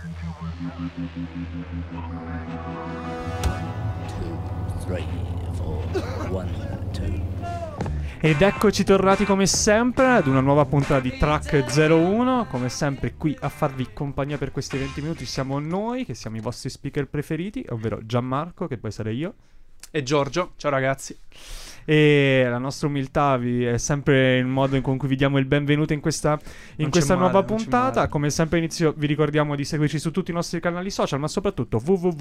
Ed eccoci tornati come sempre ad una nuova puntata di Track 01. Come sempre qui a farvi compagnia per questi 20 minuti siamo noi, che siamo i vostri speaker preferiti, ovvero Gianmarco, che poi sarei io, e Giorgio. Ciao ragazzi. E la nostra umiltà è sempre il modo con cui vi diamo il benvenuto in questa nuova puntata. Come sempre inizio vi ricordiamo di seguirci su tutti i nostri canali social, ma soprattutto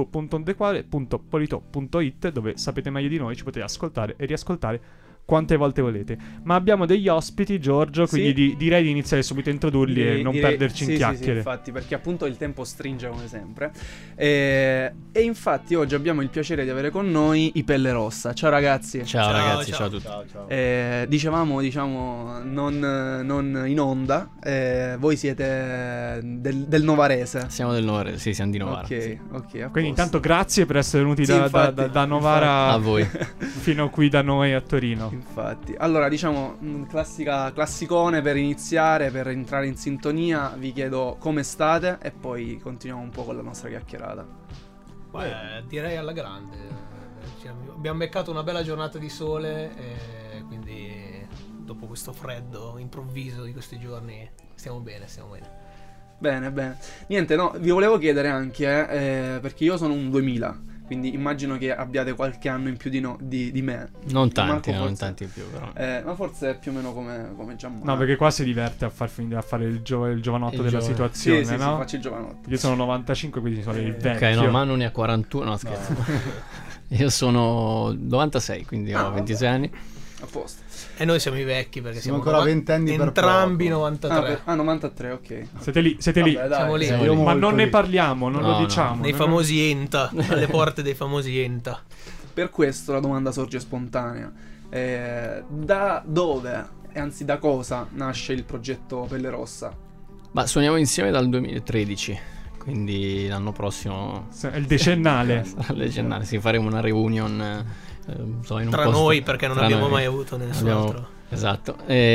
www.ondequare.polito.it, dove sapete meglio di noi, ci potete ascoltare e riascoltare quante volte volete. Ma abbiamo degli ospiti, Giorgio, quindi direi di iniziare subito a introdurli e non perderci in chiacchiere. Sì, infatti, perché appunto il tempo stringe come sempre. E infatti oggi abbiamo il piacere di avere con noi i Pelle Rossa. Ciao ragazzi. Ciao ragazzi, ciao a tutti. Ciao. Diciamo non in onda, voi siete del Novarese. Siamo del Novarese, sì, siamo di Novara. Ok. Quindi intanto grazie per essere venuti da Novara a voi fino qui da noi a Torino. Infatti, allora diciamo classicone per iniziare, per entrare in sintonia, vi chiedo come state e poi continuiamo un po' con la nostra chiacchierata. Beh, direi alla grande. Abbiamo beccato una bella giornata di sole e quindi dopo questo freddo improvviso di questi giorni stiamo bene. Bene. Niente, no, vi volevo chiedere anche, perché io sono un 2000, quindi immagino che abbiate qualche anno in più di me. Non tanti in più, però. Ma forse è più o meno come Gianmarco. No, perché qua si diverte a fare il giovanotto della situazione, sì, no? Sì, faccio il giovanotto. Io sono 95, quindi sono il vecchio. Ok, no, Manu ne ha 41, no scherzo. Io sono 96, quindi ho 26 anni. A posto. E noi siamo i vecchi perché siamo ancora 20 anni per entrambi poco. 93. 93, ok. Siete lì. Vabbè, Siamo lì. Ma non ne parliamo, non lo No. diciamo. Nei famosi ENTA, alle porte dei famosi ENTA. Per questo la domanda sorge spontanea. Da dove, e anzi da cosa, nasce il progetto Pelle Rossa? Ma suoniamo insieme dal 2013, quindi l'anno prossimo È il decennale. sarà il decennale, sì, faremo una reunion in un Tra posto- noi, perché non tra abbiamo noi. mai avuto nessun altro. Esatto.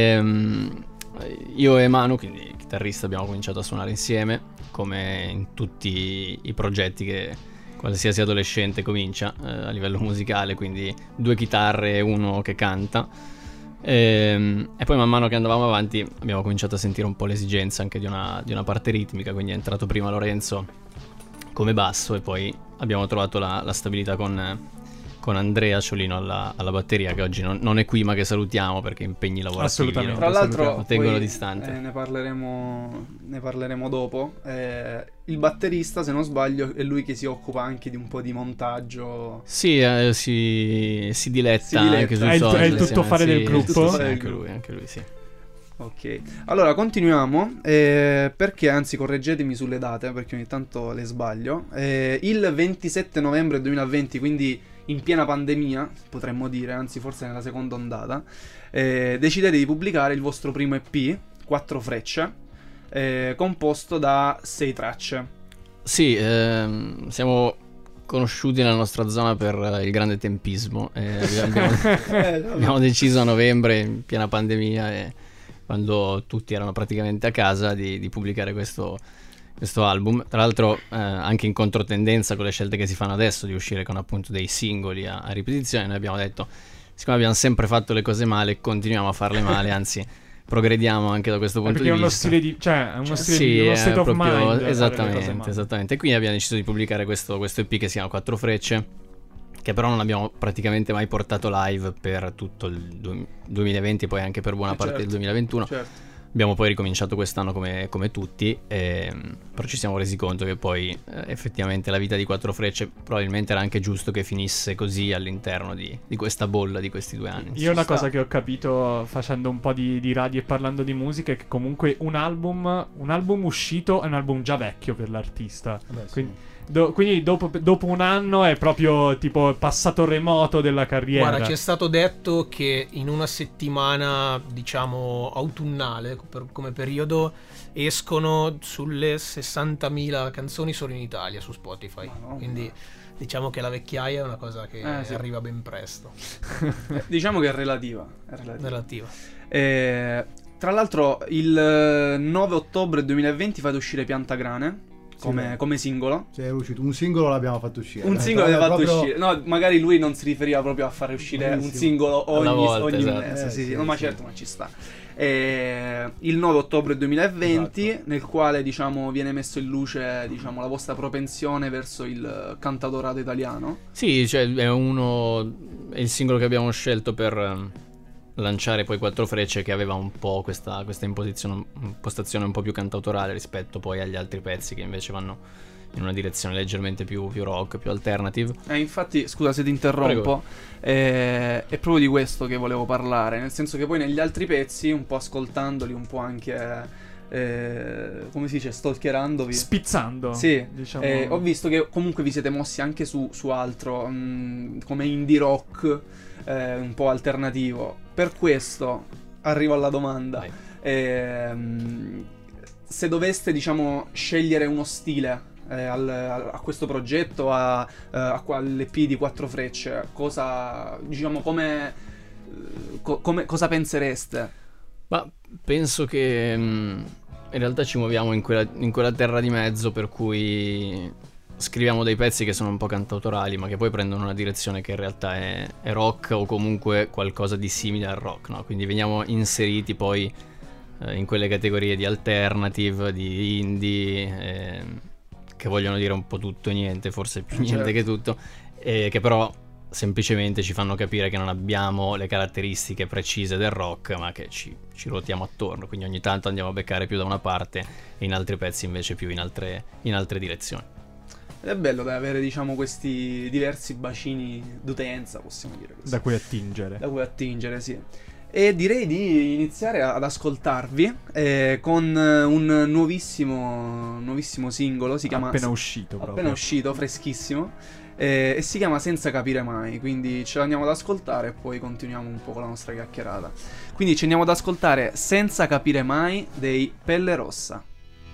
Io e Manu, quindi il chitarrista, abbiamo cominciato a suonare insieme, come in tutti i progetti che qualsiasi adolescente comincia a livello musicale, quindi 2 chitarre e uno che canta. E poi man mano che andavamo avanti abbiamo cominciato a sentire un po' l'esigenza anche di una parte ritmica, quindi è entrato prima Lorenzo come basso e poi abbiamo trovato la stabilità con Andrea Ciolino alla batteria, che oggi non è qui, ma che salutiamo perché impegni lavorativi Assolutamente. Tra l'altro lo tengono poi, distante. ne parleremo dopo. Il batterista, se non sbaglio, è lui che si occupa anche di un po' di montaggio. Sì, si diletta anche sui È il social. tuttofare del gruppo. Sì, anche lui, sì. Ok, allora continuiamo, perché anzi correggetemi sulle date perché ogni tanto le sbaglio. Il 27 novembre 2020, quindi in piena pandemia, potremmo dire, anzi forse nella seconda ondata, decidete di pubblicare il vostro primo EP, 4 frecce, composto da 6 tracce. Sì, siamo conosciuti nella nostra zona per il grande tempismo. Abbiamo deciso a novembre, in piena pandemia, e quando tutti erano praticamente a casa, di pubblicare questo album. Tra l'altro anche in controtendenza con le scelte che si fanno adesso di uscire con appunto dei singoli a ripetizione. Noi abbiamo detto, siccome abbiamo sempre fatto le cose male, continuiamo a farle male, anzi progrediamo anche da questo punto di Perché è vista. uno state of mind. Esattamente. E quindi abbiamo deciso di pubblicare questo EP che si chiama 4 frecce, che però non abbiamo praticamente mai portato live per tutto il 2020 e poi anche per buona parte del 2021. Certo. Abbiamo poi ricominciato quest'anno come tutti, però ci siamo resi conto che poi effettivamente la vita di 4 frecce probabilmente era anche giusto che finisse così all'interno di questa bolla di questi 2 anni. Io una cosa che ho capito facendo un po' di radio e parlando di musica è che comunque un album uscito è un album già vecchio per l'artista. Quindi dopo un anno è proprio tipo passato remoto della carriera. Guarda, ci è stato detto che in una settimana, diciamo, autunnale come periodo, escono sulle 60.000 canzoni solo in Italia su Spotify. Quindi diciamo che la vecchiaia è una cosa che sì, arriva ben presto. Diciamo che è relativa. Relativa. Tra l'altro il 9 ottobre 2020 fate uscire Piantagrane. come singolo. Cioè è uscito un singolo, l'abbiamo fatto uscire. Un singolo l'abbiamo fatto uscire. No, magari lui non si riferiva proprio a fare uscire un singolo ogni mese. Sì, no, ma certo, ma ci sta. Il 9 ottobre 2020, esatto, nel quale diciamo viene messo in luce diciamo la vostra propensione verso il cantautorato italiano. Sì, cioè è il singolo che abbiamo scelto per lanciare poi Quattro Frecce, che aveva un po' questa impostazione un po' più cantautorale rispetto poi agli altri pezzi che invece vanno in una direzione leggermente più rock, più alternative. Infatti, scusa se ti interrompo, è proprio di questo che volevo parlare, nel senso che poi negli altri pezzi, un po' ascoltandoli, un po' anche come si dice, stalkerandovi, spizzando, sì, diciamo. Ho visto che comunque vi siete mossi anche su altro, come indie rock, un po' alternativo. Per questo arrivo alla domanda, se doveste diciamo scegliere uno stile a questo progetto, all'EP di Quattro Frecce, cosa diciamo, cosa pensereste? Ma penso che in realtà ci muoviamo in quella terra di mezzo, per cui scriviamo dei pezzi che sono un po' cantautorali, ma che poi prendono una direzione che in realtà è rock, o comunque qualcosa di simile al rock, no? Quindi veniamo inseriti poi in quelle categorie di alternative, di indie, che vogliono dire un po' tutto e niente, forse più niente che tutto, che però semplicemente ci fanno capire che non abbiamo le caratteristiche precise del rock, ma che ci ruotiamo attorno, quindi ogni tanto andiamo a beccare più da una parte e in altri pezzi invece più in altre direzioni. Ed è bello da avere diciamo questi diversi bacini d'utenza, possiamo dire così. Da cui attingere, sì. E direi di iniziare ad ascoltarvi con un nuovissimo singolo. Si chiama appena uscito, freschissimo, e si chiama Senza Capire Mai. Quindi ce l'andiamo ad ascoltare e poi continuiamo un po' con la nostra chiacchierata. Quindi ci andiamo ad ascoltare Senza Capire Mai dei Pelle Rossa.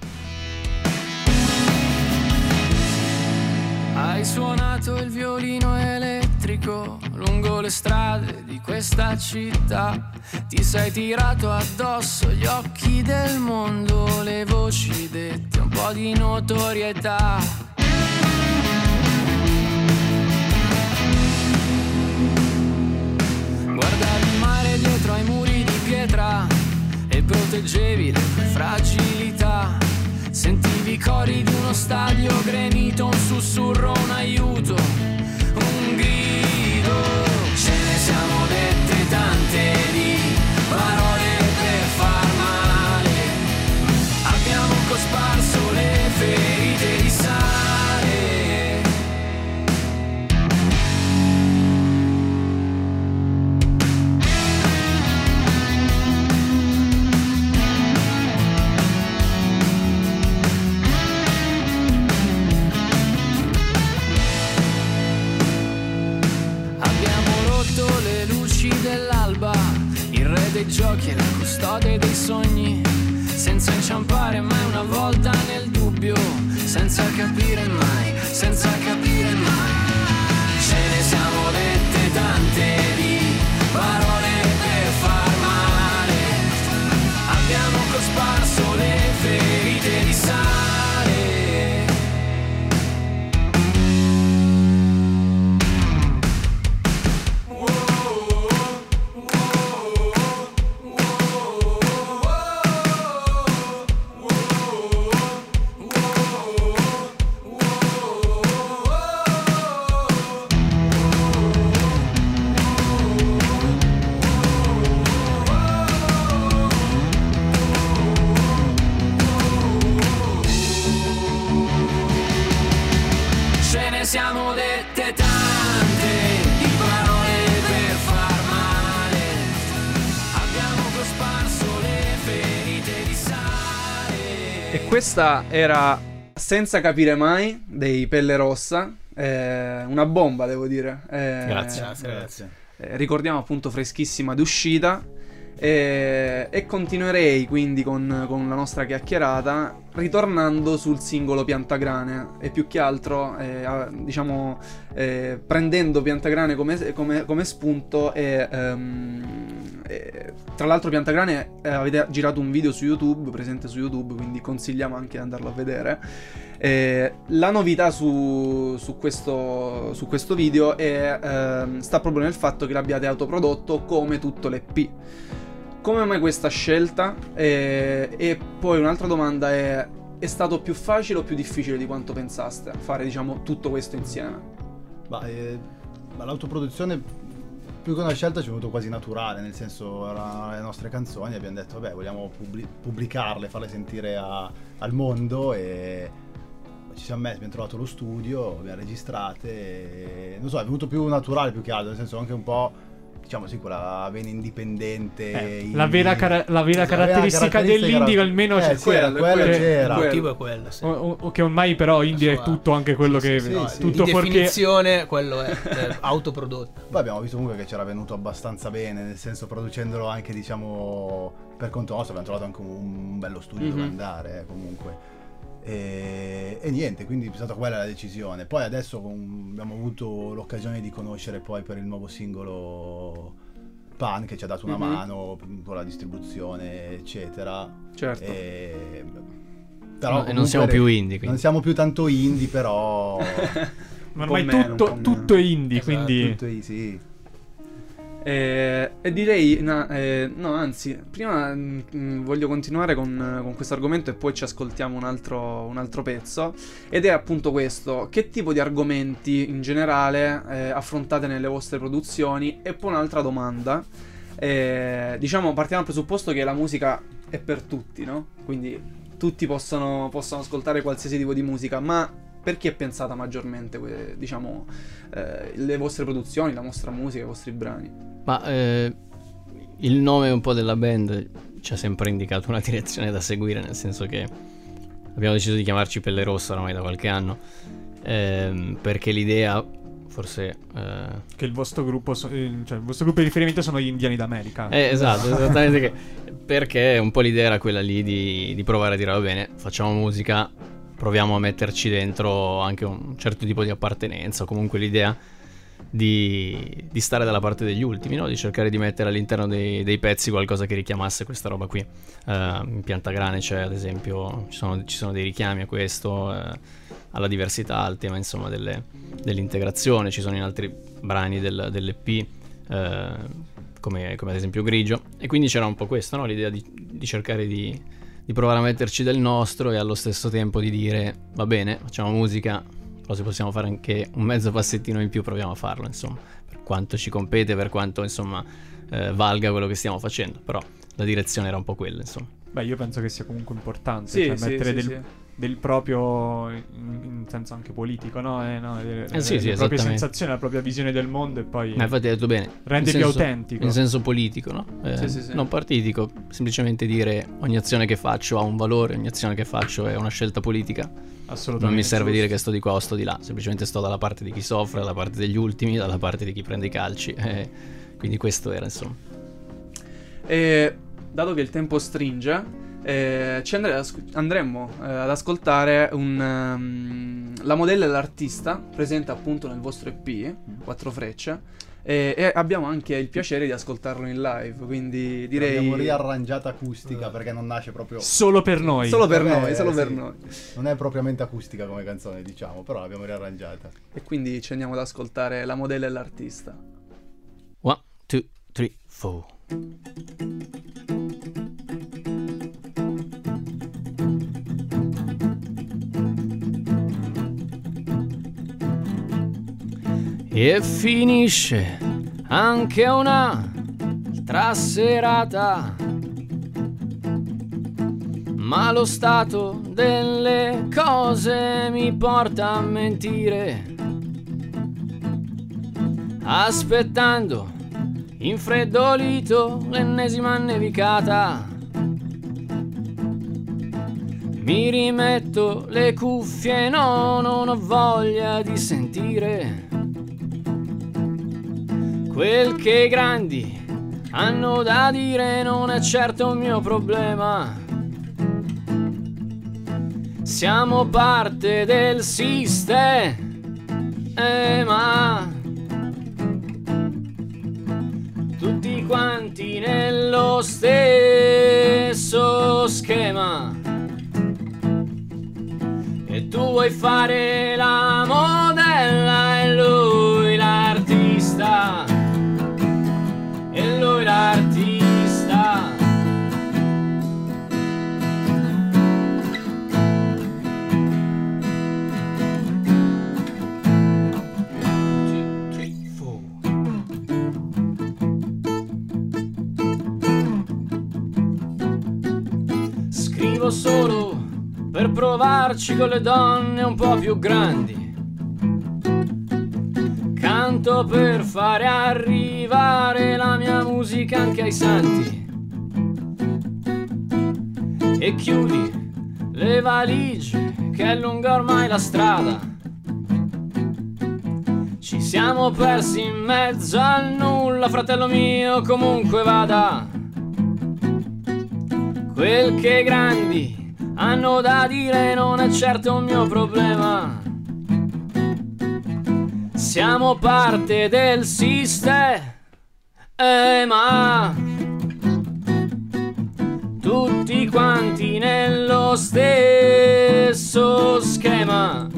Hai suonato il violino elettrico lungo le strade di questa città. Ti sei tirato addosso gli occhi del mondo, le voci dette, un po' di notorietà. Guardavi il mare dietro ai muri di pietra e proteggevi le tue fragilità. Sentivi i cori di uno stadio grenito, un sussurro, un aiuto, un grido. Ce ne siamo dette tante di parole per far male. Abbiamo cosparso le ferite di sale. Dell'alba, il re dei giochi e la custode dei sogni, senza inciampare mai una volta nel dubbio, senza capire mai, senza capire mai. Ce ne siamo dette tante di parole per far male. Abbiamo cosparso le ferite di sale. Siamo dette tante di parole per far male. Abbiamo cosparso le ferite di sale. E questa era Senza Capire Mai dei Pelle Rossa, una bomba devo dire. Grazie. Ricordiamo appunto freschissima d'uscita. E continuerei quindi con la nostra chiacchierata ritornando sul singolo Piantagrane, e più che altro diciamo prendendo Piantagrane come spunto, e tra l'altro Piantagrane avete girato un video su YouTube, presente su YouTube, quindi consigliamo anche di andarlo a vedere. La novità su questo video sta proprio nel fatto che l'abbiate autoprodotto come tutto l'EP. Come mai questa scelta? E poi un'altra domanda è stato più facile o più difficile di quanto pensaste fare, diciamo, tutto questo insieme? Ma l'autoproduzione, più che una scelta, ci è venuto quasi naturale, nel senso, erano le nostre canzoni, abbiamo detto vabbè, vogliamo pubblicarle, farle sentire al mondo, e ci siamo messi, abbiamo trovato lo studio, abbiamo registrate, e, non so, è venuto più naturale più che altro, nel senso anche un po', diciamo, sì, quella vena indipendente. La vera caratteristica dell'indie almeno c'è. Quella c'era. Il motivo è quello, sì. Che ormai però indie è tutto anche quello che... tutto di definizione quello è autoprodotto. Poi abbiamo visto comunque che c'era venuto abbastanza bene, nel senso, producendolo anche, diciamo, per conto nostro, abbiamo trovato anche un bello studio dove andare, comunque. E niente, quindi è stata quella la decisione. Poi adesso abbiamo avuto l'occasione di conoscere poi per il nuovo singolo Pan, che ci ha dato una mano con la distribuzione, eccetera. Certo. Però e non siamo più indie, quindi. Non siamo più tanto indie, però Ma ormai tutto è indie, esatto, quindi tutto sì. E direi, no, anzi, prima voglio continuare con questo argomento e poi ci ascoltiamo un altro pezzo. Ed è appunto questo: che tipo di argomenti in generale affrontate nelle vostre produzioni? E poi un'altra domanda, diciamo, partiamo dal presupposto che la musica è per tutti, no? Quindi tutti possono ascoltare qualsiasi tipo di musica, ma per chi è pensata maggiormente, diciamo, le vostre produzioni, la vostra musica, i vostri brani? Ma il nome un po' della band ci ha sempre indicato una direzione da seguire, nel senso che abbiamo deciso di chiamarci Pelle Rossa ormai da qualche anno, perché l'idea, forse... che il vostro gruppo il vostro gruppo di riferimento sono gli indiani d'America. Esatto, esattamente. Perché un po' l'idea era quella lì di provare a dire va bene, facciamo musica, proviamo a metterci dentro anche un certo tipo di appartenenza, o comunque l'idea di stare dalla parte degli ultimi, no? Di cercare di mettere all'interno dei pezzi qualcosa che richiamasse questa roba qui. In Piantagrane c'è, ad esempio, ci sono dei richiami a questo, alla diversità, al tema, insomma, dell'integrazione. Ci sono in altri brani dell'EP, come ad esempio Grigio, e quindi c'era un po' questo, no? L'idea di cercare di provare a metterci del nostro, e allo stesso tempo di dire va bene, facciamo musica, però se possiamo fare anche un mezzo passettino in più proviamo a farlo, insomma, per quanto ci compete, per quanto, insomma, valga quello che stiamo facendo. Però la direzione era un po' quella, insomma. Beh, io penso che sia comunque importante, sì, mettere del proprio, in senso anche politico, no? Le sì, proprie sensazioni, la propria visione del mondo, e poi infatti hai detto bene, rende più autentico. In senso politico, no? Sì. Non partitico, semplicemente dire ogni azione che faccio ha un valore, ogni azione che faccio è una scelta politica. Assolutamente. Non mi serve dire che sto di qua o sto di là, semplicemente sto dalla parte di chi soffre, dalla parte degli ultimi, dalla parte di chi prende i calci, quindi questo era, insomma. E dato che il tempo stringe, andremmo ad ascoltare la modella e l'artista presente appunto nel vostro EP, Quattro Frecce, e abbiamo anche il piacere di ascoltarlo in live, quindi direi... L'abbiamo riarrangiata acustica, perché non nasce proprio... Solo per noi. Solo per noi. Non è propriamente acustica come canzone, diciamo, però l'abbiamo riarrangiata. E quindi ci andiamo ad ascoltare la modella e l'artista. 1, 2, 3, 4. E finisce anche un'altra serata, ma lo stato delle cose mi porta a mentire, aspettando infreddolito l'ennesima nevicata. Mi rimetto le cuffie, no, non ho voglia di sentire quel che i grandi hanno da dire, non è certo un mio problema. Siamo parte del sistema, tutti quanti nello stesso schema. E tu vuoi fare la modella e lui l'artista, e lui l'artista. Scrivo solo per provarci con le donne un po' più grandi. Canto per fare arrivare la mia musica anche ai santi. E chiudi le valigie che è lunga ormai la strada. Ci siamo persi in mezzo al nulla, fratello mio, comunque vada. Quel che i grandi hanno da dire non è certo un mio problema. Siamo parte del sistema, tutti quanti nello stesso schema.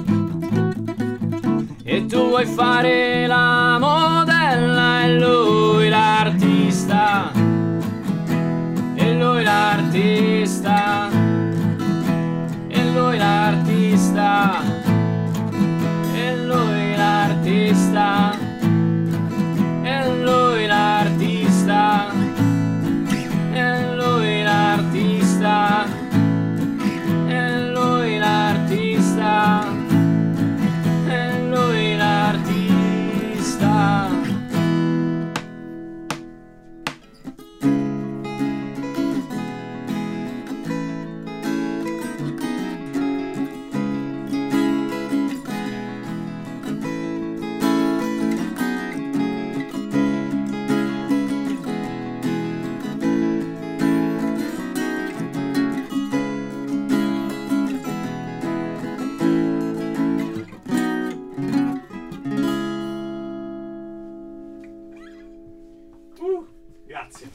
E tu vuoi fare la modella e lui l'artista, e lui l'artista, e lui l'artista, e lui l'artista, e lui l'artista, e lui l'artista, e lui l'artista, e lui l'artista. Grazie.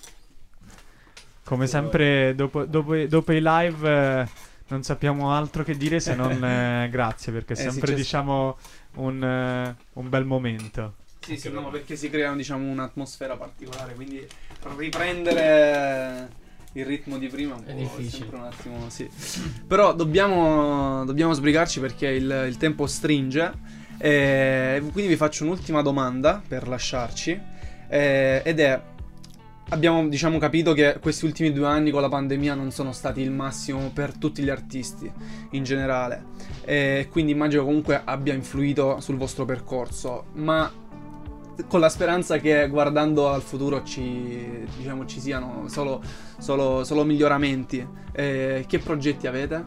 Come sempre dopo i live non sappiamo altro che dire se non grazie, perché è sempre diciamo un bel momento. Sì, no, perché si crea diciamo un'atmosfera particolare, quindi riprendere il ritmo di prima è difficile. Sempre un attimo, sì. Però dobbiamo sbrigarci perché il tempo stringe, quindi vi faccio un'ultima domanda per lasciarci, ed è: abbiamo diciamo capito che questi ultimi 2 anni con la pandemia non sono stati il massimo per tutti gli artisti in generale, quindi immagino comunque abbia influito sul vostro percorso, ma con la speranza che guardando al futuro ci siano solo miglioramenti. Che progetti avete?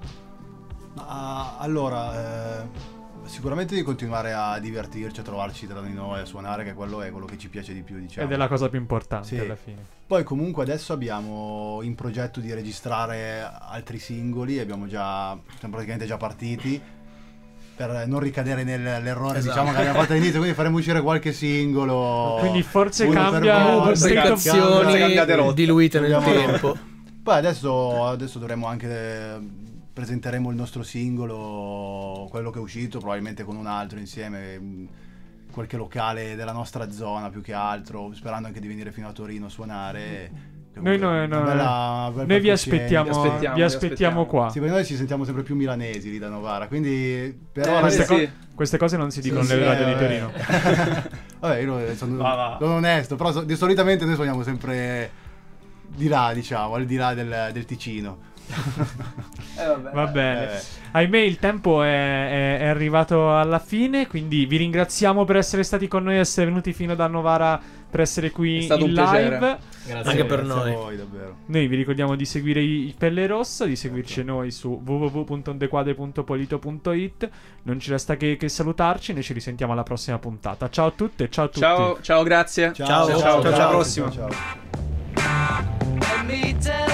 Allora, sicuramente di continuare a divertirci, a trovarci tra di noi, a suonare, che quello è quello che ci piace di più, diciamo. Ed è la cosa più importante, sì, alla fine. Poi comunque adesso abbiamo in progetto di registrare altri singoli, siamo praticamente già partiti, per non ricadere nell'errore, esatto, diciamo, che abbiamo fatto all'inizio, quindi faremo uscire qualche singolo. Quindi forse cambia pubblicazioni diluite nel tempo. Poi adesso dovremo anche presenteremo il nostro singolo, quello che è uscito, probabilmente con un altro insieme, qualche locale della nostra zona più che altro, sperando anche di venire fino a Torino a suonare. Noi vi aspettiamo qua. Sì, perché noi ci sentiamo sempre più milanesi lì da Novara, quindi però queste cose non si dicono nelle radio di Torino. Vabbè, io sono onesto, però solitamente noi suoniamo sempre di là, diciamo, al di là del Ticino. Va bene. Ahimè, il tempo è arrivato alla fine, quindi vi ringraziamo per essere stati con noi, essere venuti fino da Novara per essere qui in live. Grazie anche per noi. A voi, davvero. Noi vi ricordiamo di seguire i Pelle Rossa, di seguirci noi su www.ondequadre.polito.it. Non ci resta che salutarci, noi ci risentiamo alla prossima puntata. Ciao a tutte e ciao a tutti. Ciao, grazie. Ciao, alla prossima. Ciao.